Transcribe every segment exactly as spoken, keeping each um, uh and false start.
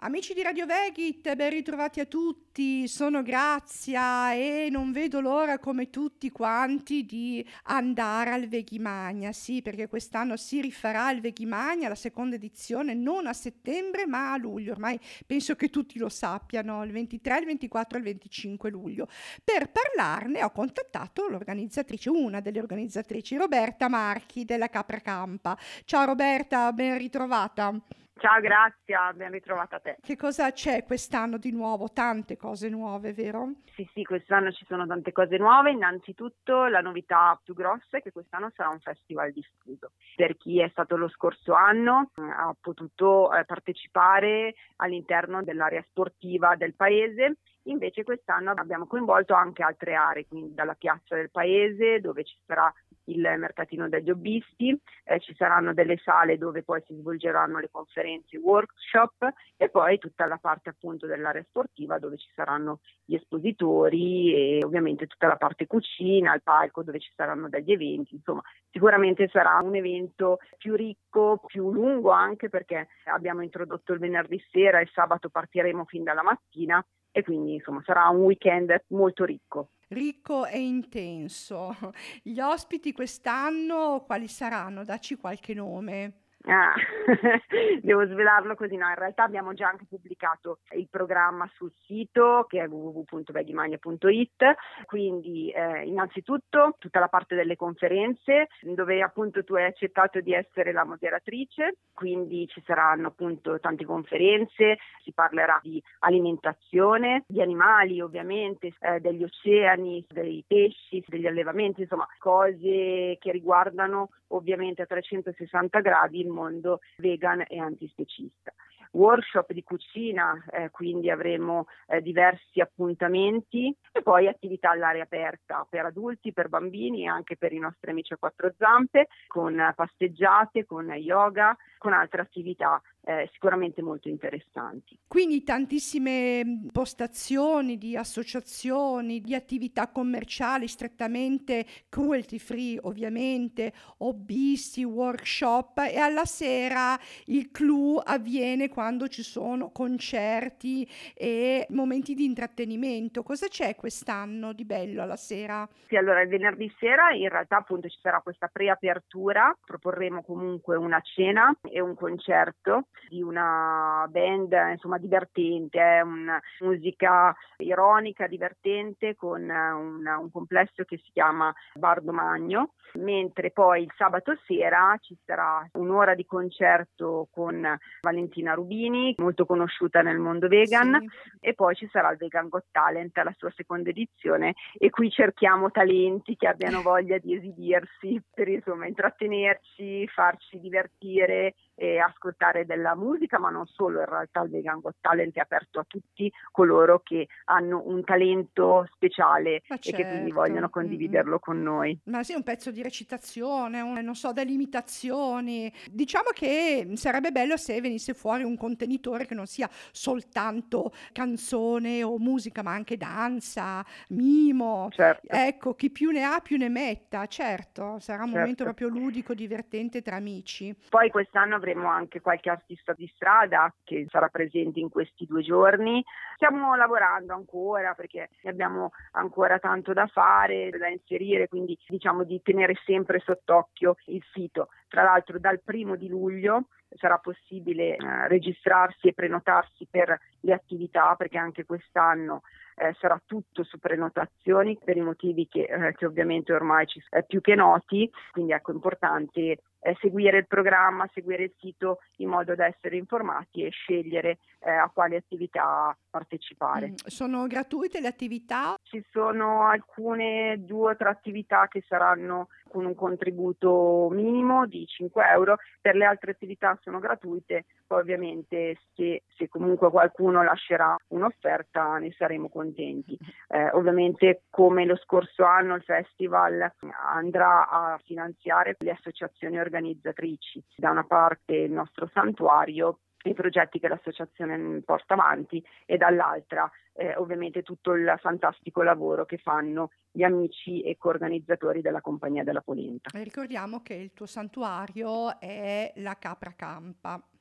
Amici di Radio Vegit, ben ritrovati a tutti, sono Grazia e non vedo l'ora come tutti quanti di andare al Vegimania, sì, perché quest'anno si rifarà il Vegimania, la seconda edizione, non a settembre ma a luglio, ormai penso che tutti lo sappiano, il ventitré, il ventiquattro e il venticinque luglio. Per parlarne ho contattato l'organizzatrice, una delle organizzatrici, Roberta Marchi della Capra Campa. Ciao Roberta, ben ritrovata. Ciao Grazia, ben ritrovata a te. Che cosa c'è quest'anno di nuovo? Tante cose nuove, vero? Sì, sì, quest'anno ci sono tante cose nuove. Innanzitutto la novità più grossa è che quest'anno sarà un festival diffuso. Per chi è stato lo scorso anno ha potuto eh, partecipare all'interno dell'area sportiva del paese. Invece quest'anno abbiamo coinvolto anche altre aree, quindi dalla piazza del paese dove ci sarà il mercatino degli hobbisti, eh, ci saranno delle sale dove poi si svolgeranno le conferenze, i workshop e poi tutta la parte appunto dell'area sportiva dove ci saranno gli espositori e ovviamente tutta la parte cucina, il palco dove ci saranno degli eventi. Insomma, sicuramente sarà un evento più ricco, più lungo anche perché abbiamo introdotto il venerdì sera e sabato partiremo fin dalla mattina e quindi insomma sarà un weekend molto ricco. Ricco e intenso. Gli ospiti quest'anno quali saranno? Dacci qualche nome. Ah, devo svelarlo così, no, in realtà abbiamo già anche pubblicato il programma sul sito che è w w w punto vegimania punto i t, quindi eh, innanzitutto tutta la parte delle conferenze dove appunto tu hai accettato di essere la moderatrice, quindi ci saranno appunto tante conferenze, si parlerà di alimentazione, di animali ovviamente, eh, degli oceani, dei pesci, degli allevamenti, insomma cose che riguardano ovviamente a trecentosessanta gradi il mondo vegan e antispecista. Workshop di cucina, eh, quindi avremo eh, diversi appuntamenti e poi attività all'aria aperta per adulti, per bambini e anche per i nostri amici a quattro zampe, con eh, passeggiate, con yoga, con altre attività eh, sicuramente molto interessanti. Quindi tantissime postazioni di associazioni, di attività commerciali strettamente cruelty free ovviamente, hobbisti, workshop e alla sera il clou avviene quando ci sono concerti e momenti di intrattenimento. Cosa c'è quest'anno di bello alla sera? Sì, allora il venerdì sera in realtà appunto ci sarà questa preapertura, proporremo comunque una cena e un concerto di una band insomma divertente, eh, una musica ironica, divertente con un, un complesso che si chiama Bardo Magno, mentre poi il sabato sera ci sarà un'ora di concerto con Valentina Rubini, molto conosciuta nel mondo vegan, Sì. e poi ci sarà il Vegan Got Talent, la sua seconda edizione, e qui cerchiamo talenti che abbiano voglia di esibirsi per insomma intrattenerci, farci divertire e ascoltare della musica, ma non solo, in realtà il Vegan Got Talent è aperto a tutti coloro che hanno un talento speciale Ma e che quindi certo. vogliono Mm-mm. condividerlo con noi. Ma sì, un pezzo di recitazione, un, non so, delle imitazioni. Diciamo che sarebbe bello se venisse fuori un contenitore che non sia soltanto canzone o musica, ma anche danza, mimo. Certo, Ecco, chi più ne ha più ne metta, certo, sarà un momento certo. proprio ludico, divertente tra amici. Poi quest'anno avremo anche qualche artista di strada che sarà presente in questi due giorni. Stiamo lavorando ancora perché abbiamo ancora tanto da fare, da inserire, quindi diciamo di tenere sempre sott'occhio il sito. Tra l'altro dal primo di luglio sarà possibile eh, registrarsi e prenotarsi per le attività, perché anche quest'anno eh, sarà tutto su prenotazioni per i motivi che, eh, che ovviamente ormai ci sono più che noti, quindi ecco è importante eh, seguire il programma, seguire il sito in modo da essere informati e scegliere eh, a quali attività partecipare. Mm, sono gratuite le attività? Ci sono alcune due o tre attività che saranno con un contributo minimo di cinque euro, per le altre attività sono gratuite, poi ovviamente se, se comunque qualcuno lascerà un'offerta ne saremo contenti. Eh, ovviamente come lo scorso anno il festival andrà a finanziare le associazioni organizzatrici, da una parte il nostro santuario, i progetti che l'associazione porta avanti e dall'altra eh, ovviamente tutto il fantastico lavoro che fanno gli amici e coorganizzatori della Compagnia della Polenta. E ricordiamo che il tuo santuario è la Capra Campa.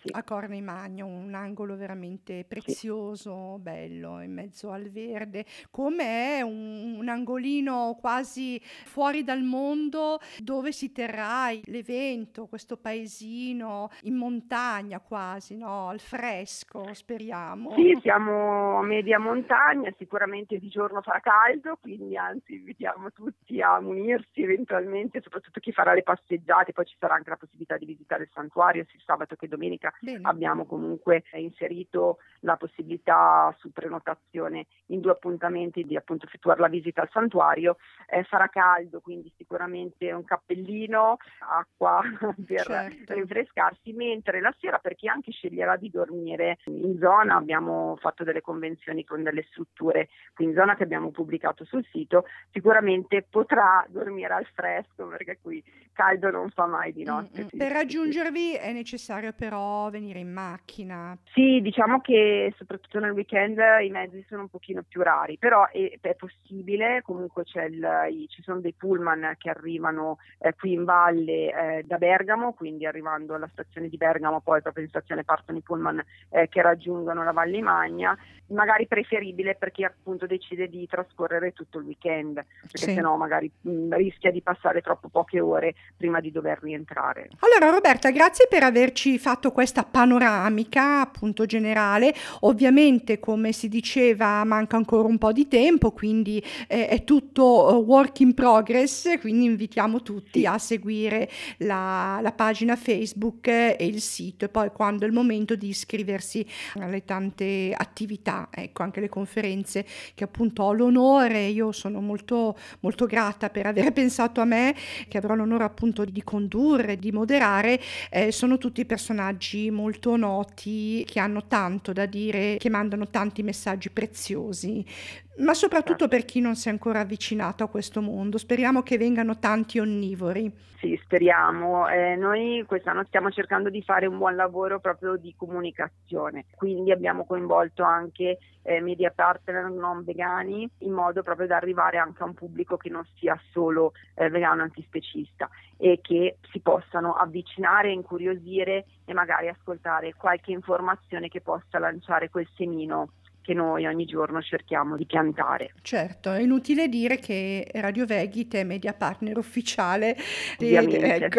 sì. A Corna Imagna, un angolo veramente prezioso, bello, in mezzo al verde, come è un, un angolino quasi fuori dal mondo dove si terrà l'evento, questo paesino in montagna quasi, no? Al fresco, speriamo. Sì, siamo a media montagna, sicuramente di giorno farà caldo, quindi anzi invitiamo tutti a munirsi eventualmente, soprattutto chi farà le passeggiate, poi ci sarà anche la possibilità di visitare il santuario sia sabato che domenica. Bene. Abbiamo comunque inserito la possibilità su prenotazione in due appuntamenti di appunto effettuare la visita al santuario. Eh, farà caldo, quindi sicuramente un cappellino, acqua per Certo. rinfrescarsi, mentre la sera per chi anche sceglierà di dormire in zona abbiamo fatto delle convenzioni con delle strutture qui in zona che abbiamo pubblicato sul sito, sicuramente potrà dormire al fresco perché qui caldo non fa mai di notte. Mm-mm. Sì, Per sì, raggiungervi sì. È necessario però venire in macchina. Sì, diciamo che soprattutto nel weekend i mezzi sono un pochino più rari, però è, è possibile, comunque c'è il, i, ci sono dei pullman che arrivano eh, qui in valle eh, da Bergamo, quindi arrivando alla stazione di Bergamo poi proprio in stazione partono i pullman eh, che raggiungono la Valle Imagna, magari preferibile per chi appunto decide di trascorrere tutto il weekend, perché Sì. sennò magari mh, rischia di passare troppo poche ore prima di dover rientrare. Allora Roberta, grazie per averci fatto questa panoramica appunto generale. Ovviamente, come si diceva, manca ancora un po' di tempo, quindi eh, è tutto work in progress, quindi invitiamo tutti Sì. a seguire la, la pagina Facebook e il sito, e poi quando è il momento di iscriversi alle tante attività, ecco, anche le conferenze che appunto ho l'onore, io sono molto molto grata per aver pensato a me, che avrò l'onore appunto di condurre, di moderare. Eh, sono tutti personaggi molto noti che hanno tanto da dire, che mandano tanti messaggi preziosi, ma soprattutto per chi non si è ancora avvicinato a questo mondo. Speriamo che vengano tanti onnivori. Sì, speriamo. Eh, noi quest'anno stiamo cercando di fare un buon lavoro proprio di comunicazione, quindi abbiamo coinvolto anche eh, media partner non vegani in modo proprio da arrivare anche a un pubblico che non sia solo eh, vegano antispecista e che si possano avvicinare, incuriosire e magari ascoltare qualche informazione che possa lanciare quel semino che noi ogni giorno cerchiamo di piantare. Certo, è inutile dire che Radio Veghit è media partner ufficiale, Ovviamente. ecco.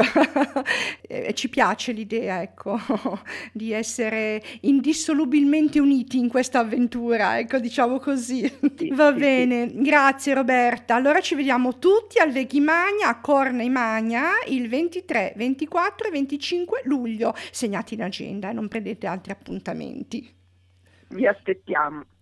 E ci piace l'idea, ecco, di essere indissolubilmente uniti in questa avventura, ecco, diciamo così. Sì, Va sì, bene, sì. Grazie Roberta. Allora ci vediamo tutti al Veghimagna a Corna Imagna il ventitré, ventiquattro e venticinque luglio. Segnati in agenda e non prendete altri appuntamenti. Vi aspettiamo.